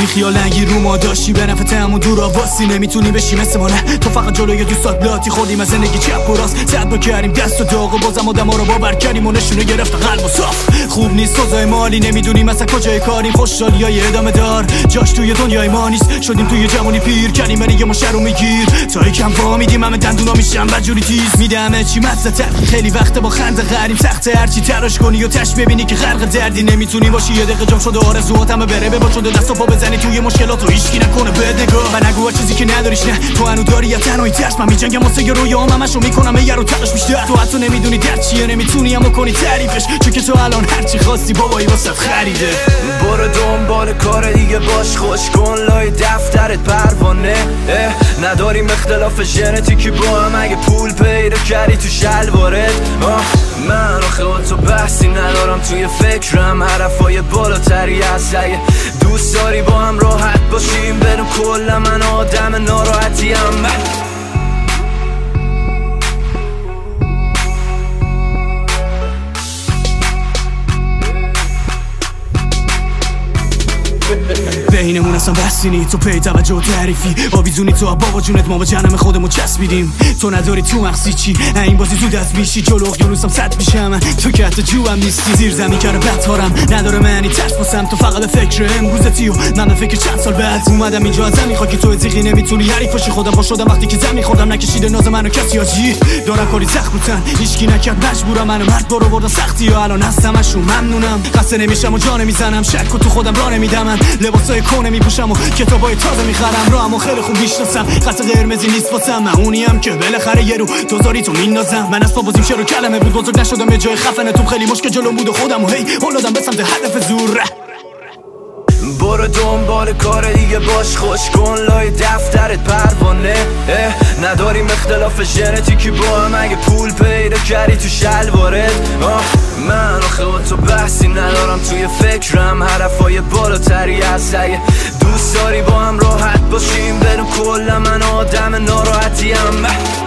خیال نگیر رو ما داشتی به نفع همون دور آواسی نمیتونی بشی مثل ما نه تو فقط جلوی دوستات لاتی خوردیم از زندگی چپ و راست صد با کردیم دست و داغ و بازم آدما رو باور کردیم و نشونه گرفت قلب و صاف خوب نیست سوزای مالی نمیدونیم مثلا کجای کاریم خوشحالیای ادامه دار جاش توی دنیای ما نیست شدیم توی جوانی پیر کردیم برای ما شر و میگیر تا یکم فهمیدیم همه دندونا میشن بدجوری تیز میده همه چی مزه‌تر خیلی وقت با خنده غریم سخته هرچی تلاش کنی و تش ببینی که غرق دردی نمیتونی باشی یه دقیقه جام شده آرزوات همه بره به با شده دست و پا بزنی توی مشکلات و هیچکی نکنه بد نگاه و نگو چیزی که نداریش نه تو هنوز داری یا تنهایی ترس من میجنگم واسه رویام همشو میکنم یه رو تلاش بیشتر تو حتی نمیدونی درد چیه نمیتونی اما کنی تعریفش چون که تو الان هرچی خواستی بابایی واسه خریده برو دنبال کار دیگه باش خوش کن لای دفترت پروانه نداریم اختلاف ژنتیکی با هم اگه پول پیدا کردی تو شلوارت من آخه با تو بحثی ندارم توی فکرم حرفای بالاتری هست اگه دوست داری با هم راحت باشیم بدون کل من آدم ناراحتیم بینمون اصلا بحثی نی تو پی توجه و تعریفی آویزونی تو بابا جونت ما با جنم خودمون چسبیدیم تو نداری تو مغزی چی این بازی زود از میشی جلو اقیانوسم صد میشم تو که حتی جو هم نیستی زیر زمین کرده بدتارم نداره معنی ترس باسم تو فقط فکر امروزتی و من به فکر چند سال بعد اومدم اینجا از زمین خاکی تو زیغی نمیتونی حریفاشی خودم با شدم وقتی که زمین خودم نکشیده ناز منو کسی آجی دارم کاری سخت بودن هیچکی نکرد مجبورم منو مرد برو بردن سختی و الان هستمشون ممنونم خسته نمیشم و جا نمیزنم شک و تو خودم راه نمیدم من لباسای کونه میپوشم و کتابای تازه میخرم راهمو خیلی خوب میشناسم خط قرمزی نیست واسم من اونیم که بالاخره یه رو دوزاری تو میندازم من از بازیم شروع کلمه بود بزرگ نشدم یه جای خفنه تو خیلی مشکل جلو بود و خودم و هی اولادم به سمت هدف زور برو دنبال کار دیگه باش خوش کن لای دفترت پروانه نداریم اختلاف ژنتیکی با هم اگه پول پیدا کردی تو شلوارت من آخه با تو بحثی ندارم توی فکرم حرفای بالاتری هست اگه دوست داری با هم راحت باشیم بدون کل من آدم ناراحتیم